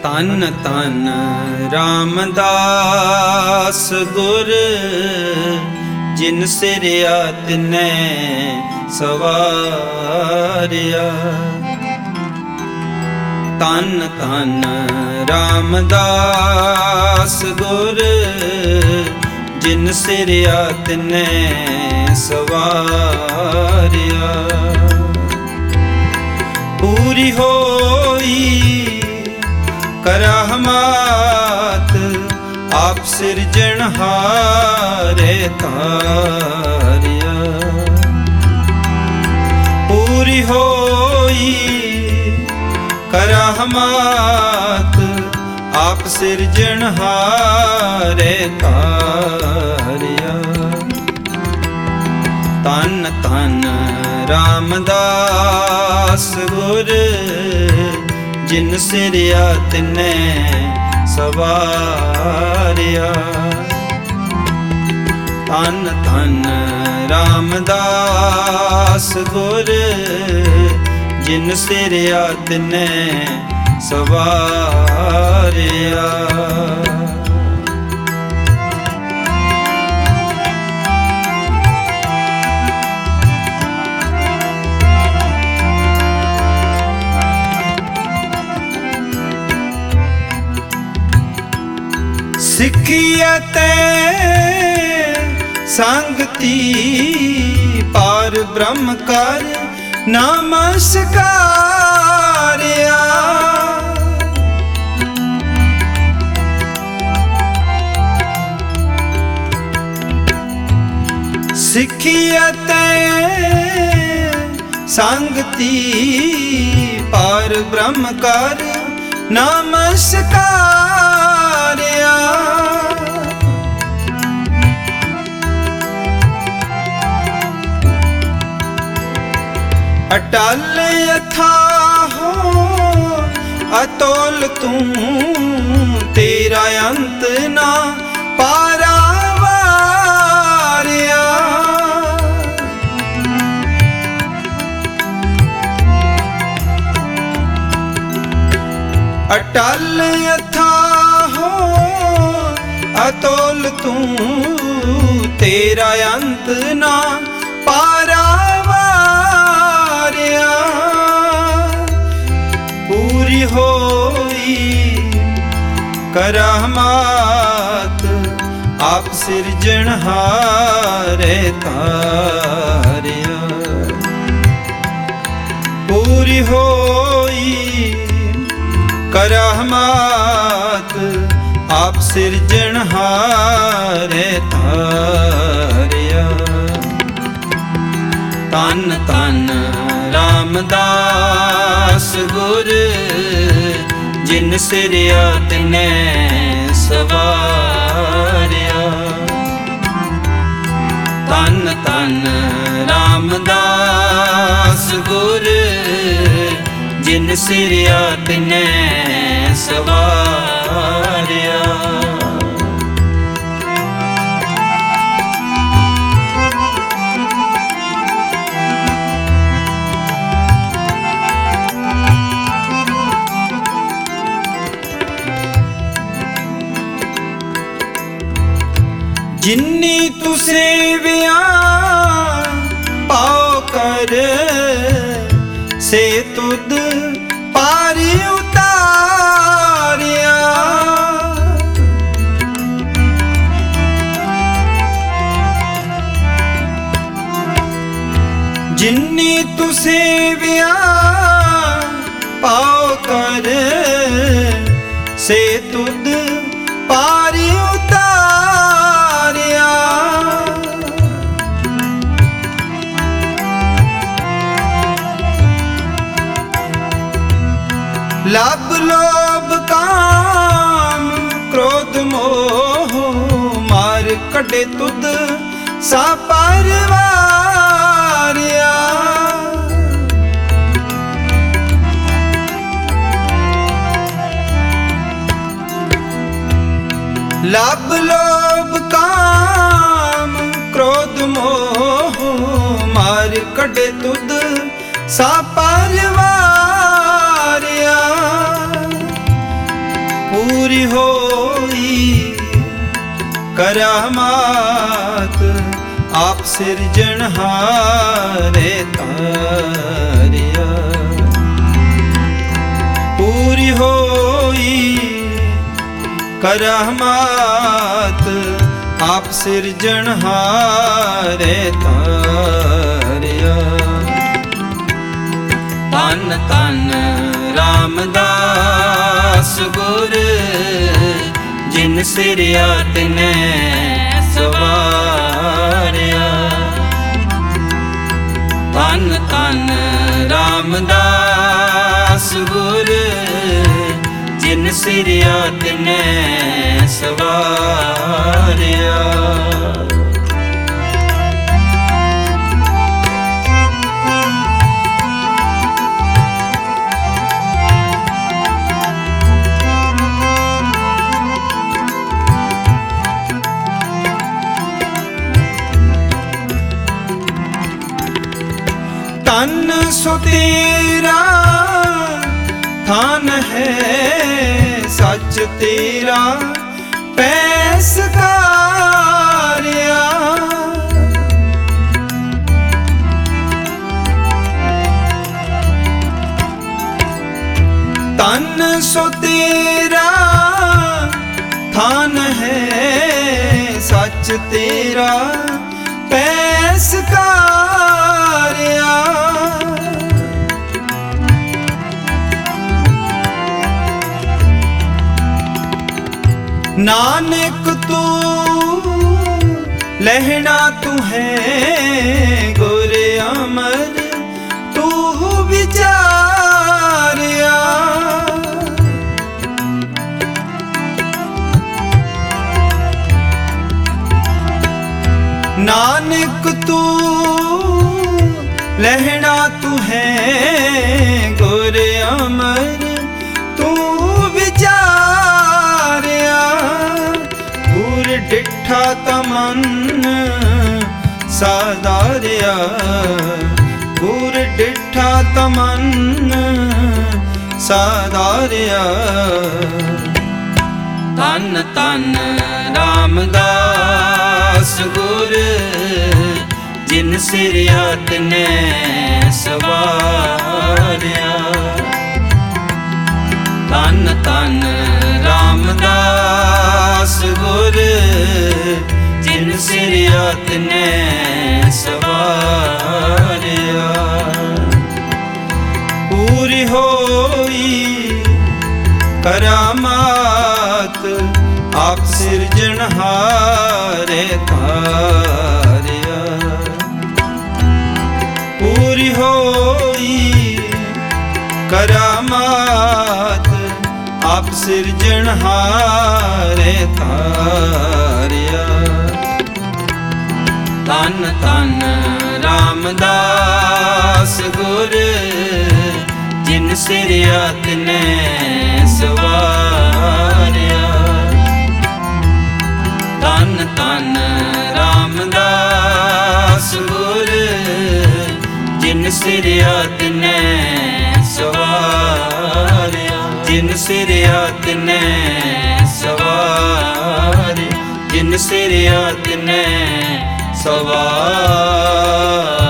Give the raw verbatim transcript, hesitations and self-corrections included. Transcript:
ਧੰਨ ਧੰਨ ਰਾਮਦਾਸ ਗੁਰ, ਜਿਨ ਸਿਰਿਆ ਤਿਨੈ ਸਵਾਰਿਆ। ਧੰਨ ਧੰਨ ਰਾਮਦਾਸ ਗੁਰ, ਜਿਨ ਸਿਰਿਆ ਤਿਨੈ ਸਵਾਰਿਆ। ਪੂਰੀ ਹੋਈ ਕਰਾਮਾਤ, ਆਪ ਸਿਰਜਣਹਾਰੇ ਧਾਰਿਆ। ਪੂਰੀ ਹੋਈ ਕਰਾਮਾਤ, ਆਪ ਸਿਰਜਣਹਾਰੇ ਧਾਰਿਆ। ਧੰਨ ਧੰਨ ਰਾਮਦਾਸ ਗੁਰ, ਜਿਨ ਸਿਰਿਆ ਤਿਨੈ ਸਵਾਰਿਆ। ਧੰਨ ਧੰਨ ਰਾਮਦਾਸ ਗੁਰ, ਜਿਨ ਸਿਰਿਆ ਤਿਨੈ ਸਵਾਰਿਆ। ਸਿੱਖਿਅਤੈ ਸੰਗਤੀ, ਪਾਰ ਬ੍ਰਹਮ ਕਰ ਨਮਸਕਾਰਿਆ। ਸਿੱਖਿਅਤੈ ਸੰਗਤੀ, ਪਾਰ ਬ੍ਰਹਮ ਕਰ ਨਮਸਕਾਰਿਆ। ਅਟਲ ਅਥਾਹੋ ਅਤੋਲ ਤੂੰ, ਤੇਰਾ ਅੰਤ ਨਾ ਪਾਰਾਵਾਰਿਆ। ਅਟਲ ਅਥਾਹੋ ਅਤੋਲ ਤੂੰ, ਤੇਰਾ ਅੰਤ ਨਾ ਪਾਰਾਵਾਰਿਆ। ਪੂਰੀ ਹੋਈ ਕਰਾਮਾਤ, ਆਪ ਸਿਰਜਣਹਾਰੇ ਧਾਰਿਆ। ਪੂਰੀ ਹੋਈ ਕਰਾਮਾਤ, ਆਪ ਸਿਰਜਣਹਾਰੇ ਧਾਰਿਆ। ਧੰਨ ਧੰਨ ਰਾਮਦਾਸ ਗੁਰ, ਜਿਨ ਸਿਰਿਆ ਤਿਨੈ ਸਵਾਰਿਆ। ਧੰਨ ਧੰਨ ਰਾਮਦਾਸ ਗੁਰ, ਜਿਨ ਸਿਰਿਆ ਤਿਨੈ ਸਵਾਰਿਆ। ਜਿਨੀ ਤੂੰ ਸੇਵਿਆ ਪਾਉ ਕਰ, ਸੇ ਤੁਧ ਪਾਰਿ ਉਤਾਰਿਆ। ਜਿਨੀ ਤੂੰ ਸੇਵਿਆ ਪਾਉ ਕਰ, ਸੇ ਤੁਧ ਪਾਰਿ ਉਤਾਰਿਆ। ਲਬ ਲੋਭ ਕਾਮ ਕ੍ਰੋਧ ਮੋਹ, ਮਾਰ ਕੱਢੇ ਤੁਧ ਸਾ ਪਰਵਾਰਿਆ। ਲਬ ਲੋਭ ਕਾਮ ਕ੍ਰੋਧ ਮੋਹ, ਮਾਰ ਕੱਢੇ ਤੁਧ ਸਾ ਪਰਵਾਰਿਆ। ਕਰਾਮਾਤ ਆਪ ਸਿਰਜਣਹਾਰੇ ਤਾਰਿਆ। ਪੂਰੀ ਹੋਈ ਕਰਾਮਾਤ ਆਪ ਸਿਰਜਣਹਾਰੇ ਤਾਰਿਆ। ਧੰਨ ਧੰਨ ਰਾਮਦਾਸ ਗੁਰ ਜਿਨ ਸਿਰਿਆ ਤਿਨੈ ਸਵਾਰਿਆ। ਧੰਨ ਧੰਨ ਰਾਮਦਾਸ ਗੁਰ ਜਿਨ ਸਿਰਿਆ ਤਿਨੈ ਸਵਾਰਿਆ। ਤਨ ਸੋ ਤੇਰਾ ਥਾਨ ਹੈ ਸੱਚ ਤੇਰਾ ਪੈਸਕਾਰਿਆ। ਤਨ ਸੋ ਤੇਰਾ ਥਾਨ ਹੈ ਸੱਚ ਤੇਰਾ ਪੈਸਕਾਰਿਆ। ਨਾਨਕ ਤੂੰ ਲਹਿਣਾ ਤੂੰ ਹੈ ਗੁਰ ਅਮਰ ਤੂੰ ਵਿਚਾਰਿਆ। ਨਾਨਕ ਤੂੰ ਲਹਿਣਾ ਤੂੰ ਹੈ ਗੁਰ ਅਮਰ ਤੂੰ ਵਿਚਾਰਿਆ। ਗੁਰ ਡਿਠਾ ਤਮਨ ਸਾਧਾਰਿਆ। ਗੁਰ ਡਿਠਾ ਤਮਨ ਸਾਧਾਰਿਆ। ਧੰਨ ਧੰਨ ਰਾਮਦਾਸ ਗੁਰ ਜਿਨ ਸਿਰਿਆ ਤਿਨੈ ਸਵਾਰਿਆ। ਧੰਨ ਧੰਨ ਰਾਮਦਾਸ ਗੁਰ ਜਿਨ ਸਿਰਿਆ ਤਿਨੈ ਸਵਾਰਿਆ। ਪੂਰੀ ਹੋਈ ਕਰਾਮਾਤ ਆਪ ਸਿਰਜਣਹਾਰੇ ਤਾਰਿਆ। ਪੂਰੀ ਹੋਈ ਕਰਾਮਾਤ ਆਪ ਸਿਰਜਣਹਾਰੇ ਤਾਰਿਆ। ਧੰਨ ਧੰਨ ਰਾਮਦਾਸ ਗੁਰ ਜਿਨ ਸਿਰਿਆ ਤਿਨੈ ਸਵਾਰਿਆ। ਧੰਨ ਧੰਨ ਰਾਮਦਾਸ ਗੁਰ ਜਿਨ ਸਿਰਿਆ ਤਿਨੈ ਸਵਾਰਿਆ। ਜਿਨ ਸਿਰਿਆ ਤਿਨੈ ਸਵਾਰਿਆ। ਜਿਨ ਸਿਰਿਆ ਤਿਨੈ ਸਵਾਰਿਆ।